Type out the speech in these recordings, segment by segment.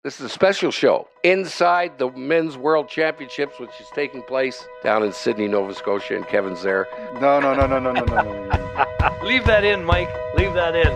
This is a special show inside the Men's World Championships, which is taking place down in Sydney, Nova Scotia, and Kevin's there. No. Leave that in, Mike. Leave that in.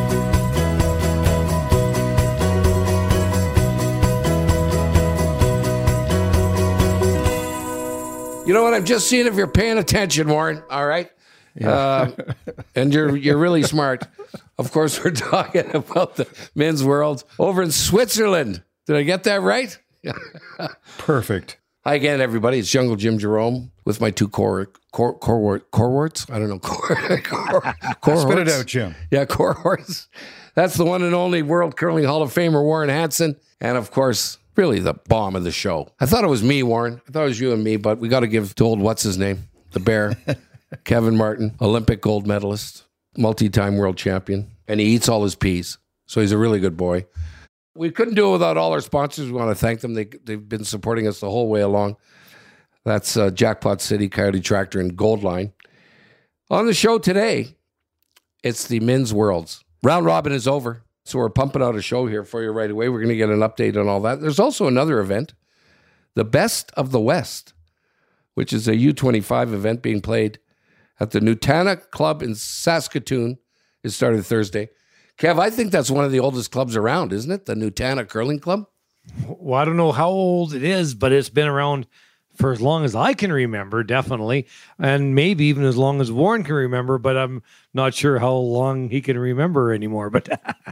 You know what? I'm just seeing if you're paying attention, Warren. All right. Yeah. And you're really smart. Of course, we're talking about the Men's World over in Switzerland. Did I get that right? Perfect. Hi again, everybody. It's Jungle Jim Jerome with my two cohorts. I don't know. Cohorts. Spit it out, Jim. Yeah, cohorts. That's the one and only World Curling Hall of Famer Warren Hansen. And of course, really the bomb of the show. I thought it was me, Warren. I thought it was you and me, but we got to give to old what's his name? The Bear. Kevin Martin, Olympic gold medalist, multi-time world champion, and he eats all his peas. So he's a really good boy. We couldn't do it without all our sponsors. We want to thank them. They've been supporting us the whole way along. That's Jackpot City, Coyote Tractor, and Goldline. On the show today, it's the Men's Worlds. Round robin is over, so we're pumping out a show here for you right away. We're going to get an update on all that. There's also another event, the Best of the West, which is a U25 event being played at the Nutana Club in Saskatoon. It started Thursday. Kev, I think that's one of the oldest clubs around, isn't it? The Nutana Curling Club? Well, I don't know how old it is, but it's been around for as long as I can remember, definitely. And maybe even as long as Warren can remember, but I'm not sure how long he can remember anymore. But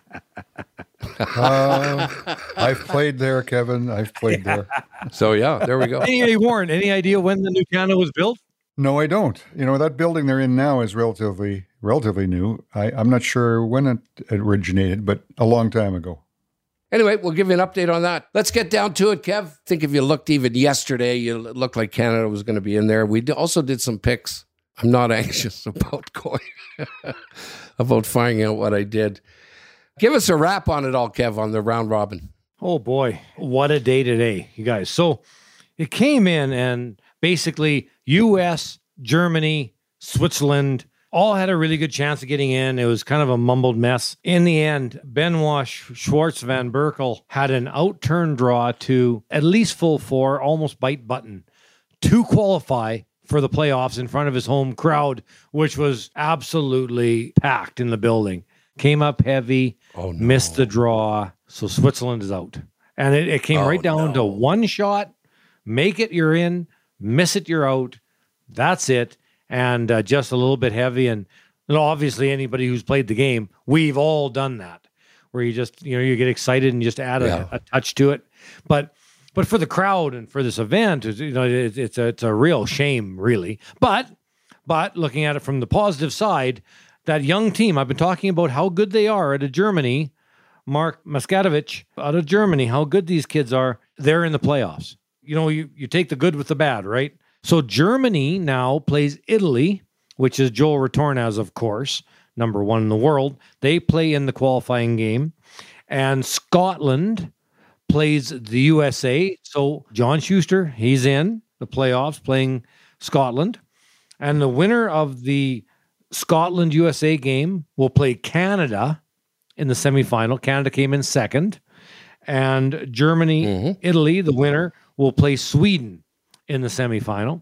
I've played there, Kevin. I've played there. So, yeah, there we go. Hey, Warren, any idea when the Nutana was built? No, I don't. You know, that building they're in now is relatively new. I'm not sure when it originated, but a long time ago. Anyway, we'll give you an update on that. Let's get down to it, Kev. I think if you looked even yesterday, you looked like Canada was going to be in there. We also did some picks. I'm not anxious about about finding out what I did. Give us a wrap on it all, Kev, on the round robin. Oh, boy. What a day today, you guys. So it came in and basically U.S., Germany, Switzerland all had a really good chance of getting in. It was kind of a mumbled mess. In the end, Benoit Schwartz van Berkel had an outturn draw to at least full four, almost bite button, to qualify for the playoffs in front of his home crowd, which was absolutely packed in the building. Came up heavy, missed the draw, so Switzerland is out. And it came right down to one shot. Make it, you're in. Miss it, you're out. That's it. And just a little bit heavy. And obviously, anybody who's played the game, we've all done that, where you just, you get excited and just add a touch to it. But for the crowd and for this event, it's a real shame, really. But looking at it from the positive side, that young team, I've been talking about how good they are out of Germany. Mark Maskadovich out of Germany, how good these kids are. They're in the playoffs. You take the good with the bad, right? So Germany now plays Italy, which is Joel Retornaz, of course, number one in the world. They play in the qualifying game. And Scotland plays the USA. So John Schuster, he's in the playoffs playing Scotland. And the winner of the Scotland-USA game will play Canada in the semifinal. Canada came in second. And Germany, Italy, the winner, will play Sweden in the semifinal.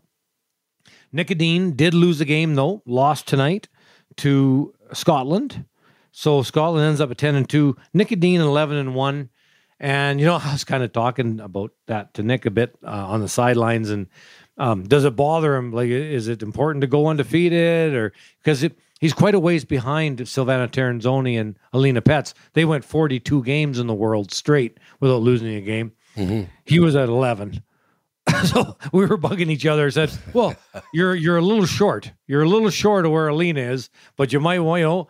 Nicodine did lose the game, though, lost tonight to Scotland. So Scotland ends up at 10-2. Nicodine 11-1. And, I was kind of talking about that to Nick a bit on the sidelines. And does it bother him? Like, is it important to go undefeated? Or because he's quite a ways behind Silvana Terranzoni and Alina Petz. They went 42 games in the world straight without losing a game. Mm-hmm. He was at 11. So we were bugging each other and said, well, you're a little short. You're a little short of where Alina is, but you might want,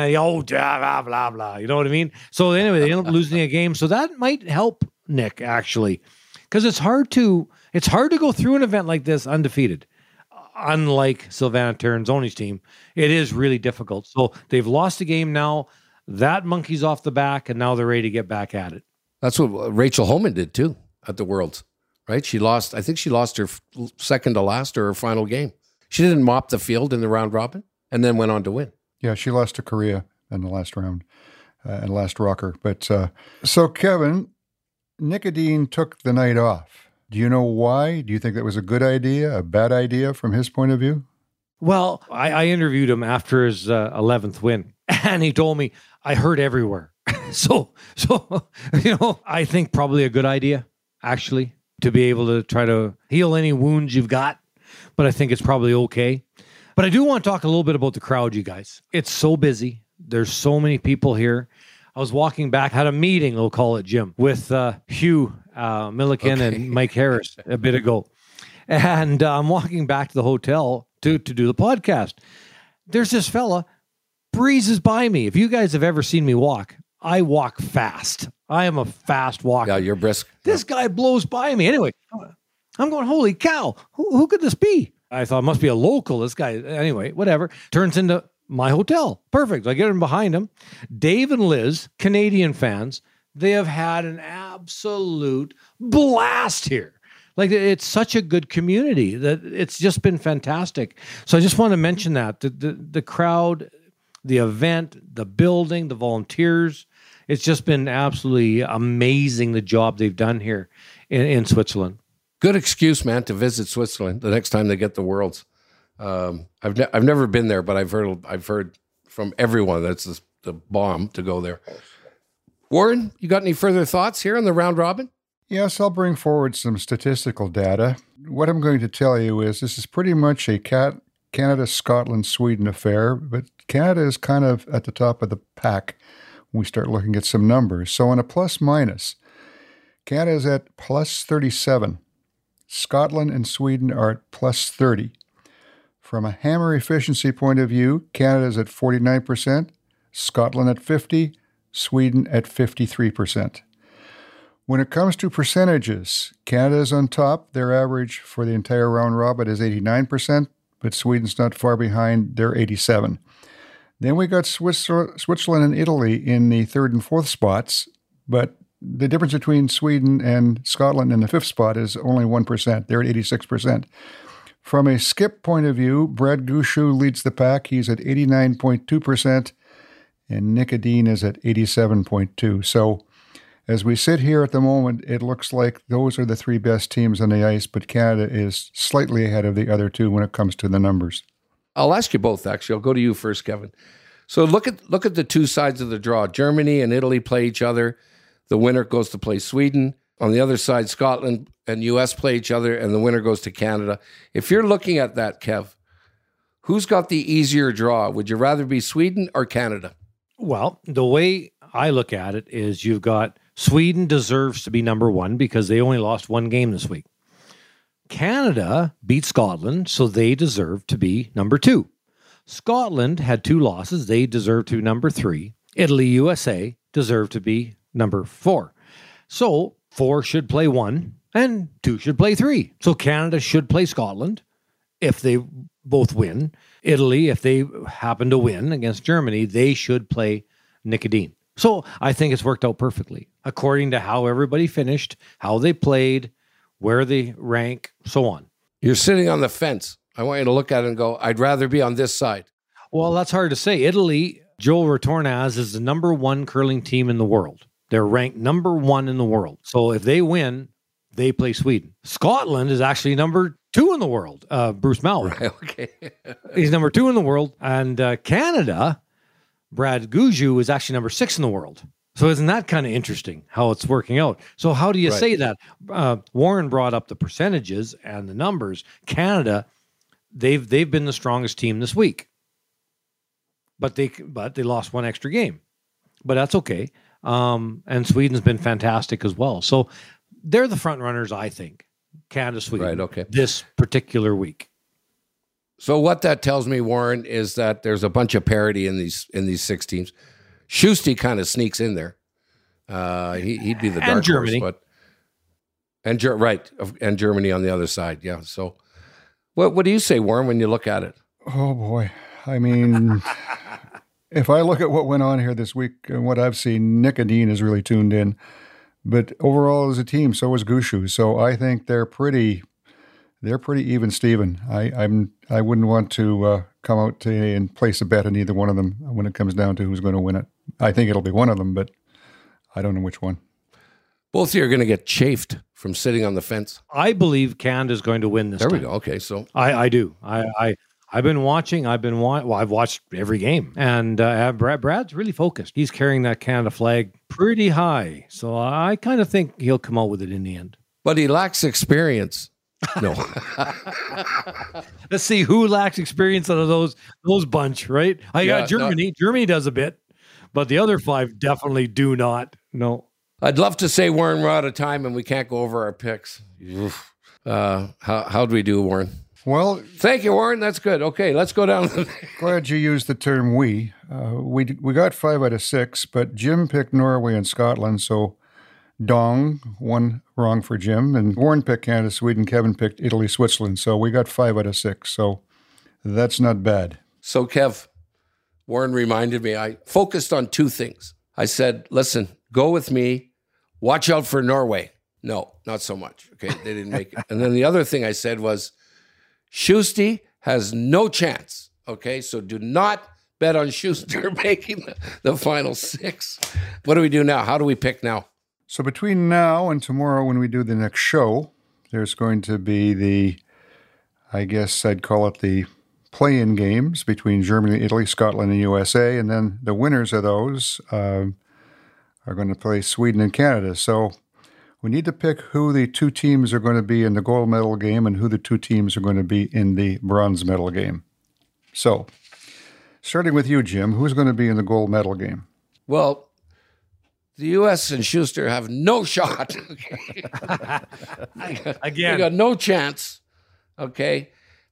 blah, blah, blah. You know what I mean? So anyway, they ended up losing a game. So that might help Nick, actually, because it's hard to go through an event like this undefeated. Unlike Silvana Terranzoni's team, it is really difficult. So they've lost the game now. That monkey's off the back, and now they're ready to get back at it. That's what Rachel Homan did, too, at the Worlds, right? I think she lost her second to last or her final game. She didn't mop the field in the round robin and then went on to win. Yeah, she lost to Korea in the last round and last rocker. But so, Kevin, Nicodine took the night off. Do you know why? Do you think that was a good idea, a bad idea from his point of view? Well, I interviewed him after his 11th win, and he told me, I hurt everywhere. so, I think probably a good idea, actually, to be able to try to heal any wounds you've got. But I think it's probably okay. But I do want to talk a little bit about the crowd, you guys. It's so busy. There's so many people here. I was walking back, had a meeting, we'll call it, Jim, with Hugh Milliken and Mike Harris a bit ago. And I'm walking back to the hotel to do the podcast. There's this fella breezes by me. If you guys have ever seen me walk, I walk fast. I am a fast walker. Yeah, you're brisk. This guy blows by me. Anyway, I'm going, holy cow, who could this be? I thought it must be a local. This guy, anyway, whatever. Turns into my hotel. Perfect. I get in behind him. Dave and Liz, Canadian fans, they have had an absolute blast here. Like, it's such a good community that it's just been fantastic. So I just want to mention that the crowd, the event, the building, the volunteers, it's just been absolutely amazing the job they've done here in Switzerland. Good excuse, man, to visit Switzerland the next time they get the Worlds. I've never been there, but I've heard from everyone that's the bomb to go there. Warren, you got any further thoughts here on the round robin? Yes, I'll bring forward some statistical data. What I'm going to tell you is this is pretty much a Canada, Scotland, Sweden affair, but Canada is kind of at the top of the pack when we start looking at some numbers. So on a plus minus, Canada is at plus 37. Scotland and Sweden are at plus 30. From a hammer efficiency point of view, Canada is at 49%, Scotland at 50%, Sweden at 53%. When it comes to percentages, Canada is on top. Their average for the entire round robin is 89%, but Sweden's not far behind. They're 87%. Then we got Switzerland and Italy in the third and fourth spots, but the difference between Sweden and Scotland in the fifth spot is only 1%. They're at 86%. From a skip point of view, Brad Gushue leads the pack. He's at 89.2%, and Nicodine is at 87.2%. So as we sit here at the moment, it looks like those are the three best teams on the ice, but Canada is slightly ahead of the other two when it comes to the numbers. I'll ask you both, actually. I'll go to you first, Kevin. So look at the two sides of the draw. Germany and Italy play each other. The winner goes to play Sweden. On the other side, Scotland and U.S. play each other, and the winner goes to Canada. If you're looking at that, Kev, who's got the easier draw? Would you rather be Sweden or Canada? Well, the way I look at it is you've got Sweden deserves to be number one because they only lost one game this week. Canada beat Scotland, so they deserve to be number two. Scotland had two losses. They deserve to be number three. Italy, USA deserve to be number four. So 4 should play 1 and 2 should play 3. So Canada should play Scotland if they both win. Italy, if they happen to win against Germany, they should play Nicodine. So I think it's worked out perfectly according to how everybody finished, how they played, where they rank, so on. You're sitting on the fence. I want you to look at it and go, I'd rather be on this side. Well, that's hard to say. Italy, Joe Retornaz is the number one curling team in the world. They're ranked number one in the world. So if they win, they play Sweden. Scotland is actually number 2 in the world. Bruce Malloy. Right, okay. He's number 2 in the world. And Canada, Brad Gushue is actually number 6 in the world. So isn't that kind of interesting how it's working out? So how do you say that? Warren brought up the percentages and the numbers. Canada, they've been the strongest team this week. But they lost one extra game. But that's okay. And Sweden's been fantastic as well. So they're the front runners, I think. Canada, Sweden. Right, okay. This particular week. So what that tells me, Warren, is that there's a bunch of parity in these 6 teams. Schusty kind of sneaks in there. He'd be the dark and Germany. horse, and Germany on the other side. Yeah. So, what do you say, Warren, when you look at it? Oh boy, I mean, if I look at what went on here this week and what I've seen, Nicodine is really tuned in. But overall, as a team, so is Gushue. So I think they're pretty even, Steven. I wouldn't want to come out today and place a bet on either one of them when it comes down to who's going to win it. I think it'll be one of them, but I don't know which one. Both of you are going to get chafed from sitting on the fence. I believe Canada's going to win this There we time. go. Okay, so I do. I've been watching. Well, I've watched every game, and Brad's really focused. He's carrying that Canada flag pretty high, so I kind of think he'll come out with it in the end. but he lacks experience. No. Let's see who lacks experience out of those bunch, right? I Yeah, got Germany. Germany does a bit, but the other 5 definitely do not. No. I'd love to say, Warren, we're out of time and we can't go over our picks. How'd we do, Warren? Well, Thank you, Warren. That's good. Okay, let's go down. glad you used the term we. We got 5 out of 6, but Jim picked Norway and Scotland, so Dong, 1 wrong for Jim, and Warren picked Canada, Sweden, Kevin picked Italy, Switzerland, so we got 5 out of 6, so that's not bad. So, Kev, Warren reminded me, I focused on 2 things. I said, listen, go with me. Watch out for Norway. No, not so much. Okay, they didn't make it. And then the other thing I said was, Schusty has no chance. Okay, so do not bet on Schuster making the final 6. What do we do now? How do we pick now? So between now and tomorrow when we do the next show, there's going to be I guess I'd call it the play-in games between Germany, Italy, Scotland, and USA, and then the winners of those are going to play Sweden and Canada. So we need to pick who the 2 teams are going to be in the gold medal game and who the 2 teams are going to be in the bronze medal game. So, starting with you, Jim, who's going to be in the gold medal game? Well, the U.S. and Schuster have no shot. They Again, got no chance. Okay.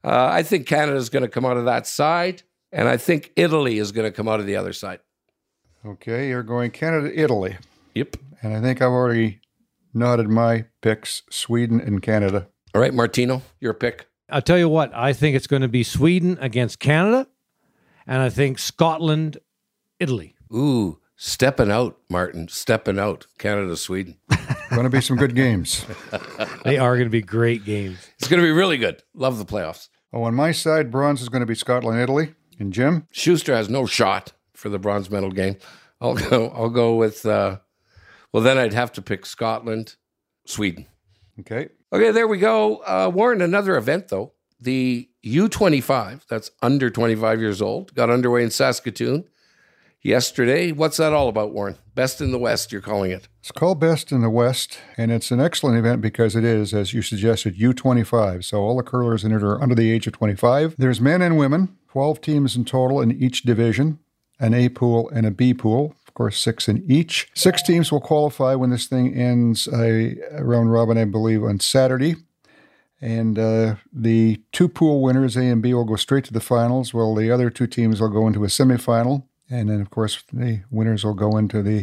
I think Canada's going to come out of that side, and I think Italy is going to come out of the other side. Okay, you're going Canada, Italy. Yep. And I think I've already nodded my picks, Sweden and Canada. All right, Martino, your pick. I'll tell you what, I think it's going to be Sweden against Canada, and I think Scotland, Italy. Ooh, stepping out, Martin. Stepping out. Canada, Sweden. Going to be some good games. They are going to be great games. It's going to be really good. Love the playoffs. Oh, on my side, bronze is going to be Scotland, Italy. And Jim? Schuster has no shot for the bronze medal game. I'll go with, well, then I'd have to pick Scotland, Sweden. Okay. Okay, there we go. Warren, another event, though. The U25, that's under 25 years old, got underway in Saskatoon yesterday. What's that all about, Warren? Best in the West, you're calling it. It's called Best in the West, and it's an excellent event because it is, as you suggested, U25. So all the curlers in it are under the age of 25. There's men and women, 12 teams in total in each division, an A pool and a B pool. Of course, 6 in each. 6 teams will qualify when this thing ends a round robin, I believe, on Saturday. And the 2 pool winners, A and B, will go straight to the finals, while the other 2 teams will go into a semifinal. And then, of course, the winners will go into the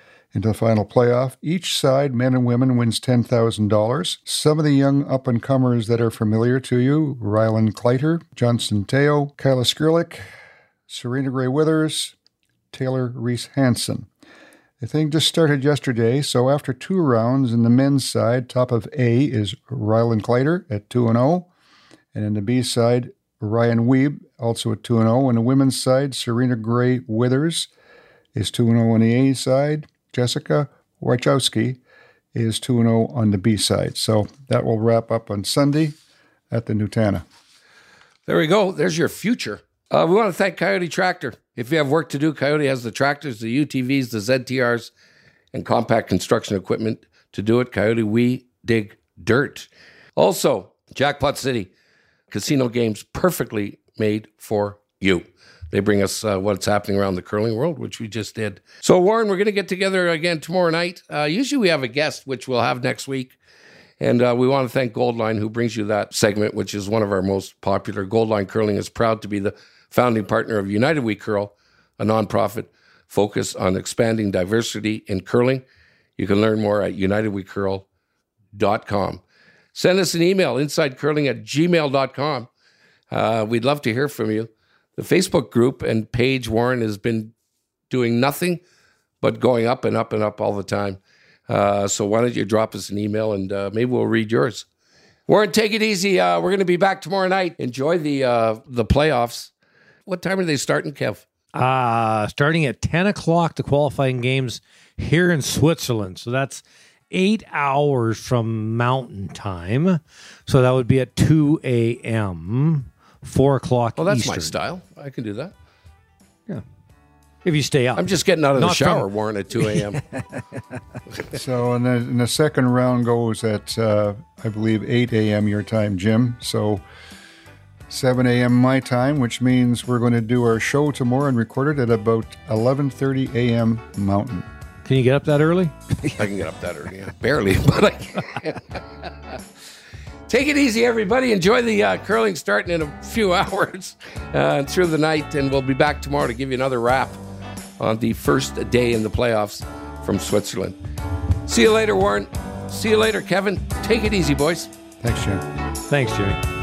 final playoff. Each side, men and women, wins $10,000. Some of the young up-and-comers that are familiar to you, Rylan Kleiter, Johnson Teo, Kyla Skrlik, Serena Gray Withers, Taylor Reese Hansen. The thing just started yesterday, so after 2 rounds in the men's side, top of A is Rylan Kleiter at 2-0, and in the B side, Ryan Weeb, also at 2-0. On the women's side, Serena Gray Withers is 2-0 on the A side. Jessica Wachowski is 2-0 on the B side. So that will wrap up on Sunday at the Nutana. There we go. There's your future. We want to thank Coyote Tractor. If you have work to do, Coyote has the tractors, the UTVs, the ZTRs, and compact construction equipment to do it. Coyote, we dig dirt. Also, Jackpot City, casino games perfectly made for you. They bring us what's happening around the curling world, which we just did. So, Warren, we're going to get together again tomorrow night. Usually we have a guest, which we'll have next week. And we want to thank Goldline, who brings you that segment, which is one of our most popular. Goldline Curling is proud to be the founding partner of United We Curl, a nonprofit focused on expanding diversity in curling. You can learn more at unitedwecurl.com. Send us an email, insidecurling@gmail.com. We'd love to hear from you. The Facebook group and page, Warren, has been doing nothing but going up and up and up all the time. So why don't you drop us an email and maybe we'll read yours. Warren, take it easy. We're going to be back tomorrow night. Enjoy the playoffs. What time are they starting, Kev? Starting at 10 o'clock, the qualifying games here in Switzerland. So that's 8 hours from Mountain Time. So that would be at 2 a.m., 4 o'clock Well, that's Eastern. my style. I can do that. Yeah. If you stay up. I'm just getting out of the Not shower, from- Warren, at 2 a.m. So, and the second round goes at, I believe, 8 a.m. your time, Jim. So, 7 a.m. my time, which means we're going to do our show tomorrow and record it at about 11:30 a.m. Mountain. Can you get up that early? I can get up that early. Yeah. Barely, but I can. Take it easy, everybody. Enjoy the curling starting in a few hours through the night, and we'll be back tomorrow to give you another wrap on the first day in the playoffs from Switzerland. See you later, Warren. See you later, Kevin. Take it easy, boys. Thanks, Jim. Thanks, Jimmy.